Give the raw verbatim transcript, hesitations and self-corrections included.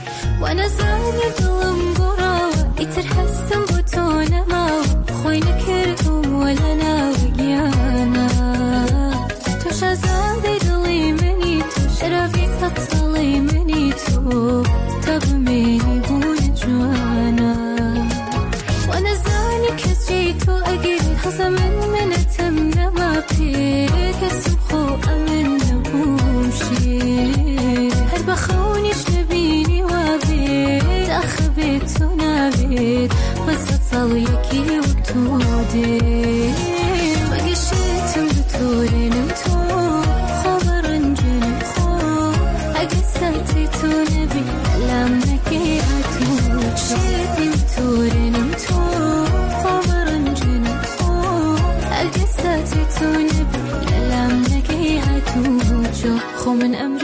وانا زاني ظلم برا يترحسن بطونا ما خوينا كرهو ولا ناويانا توش زادي دلي مني توش رفي خطلي مني تو تغميني بون جوانا وانا زاني كسجيتو اقيل حصى من من تمنا ما بيك السمخو امن نبوشي هرب خوني شنبيني وابيت اخبيت ونابيت بس اتصليكي وقتودي وقشيتم بتوري نمتو خبر انجن خو اقسلتي تونبي لمنكي عتوج شيتي بتوري نمتو خبر انجن خو اقسلتي تونبي لمنكي عتوج خو من امر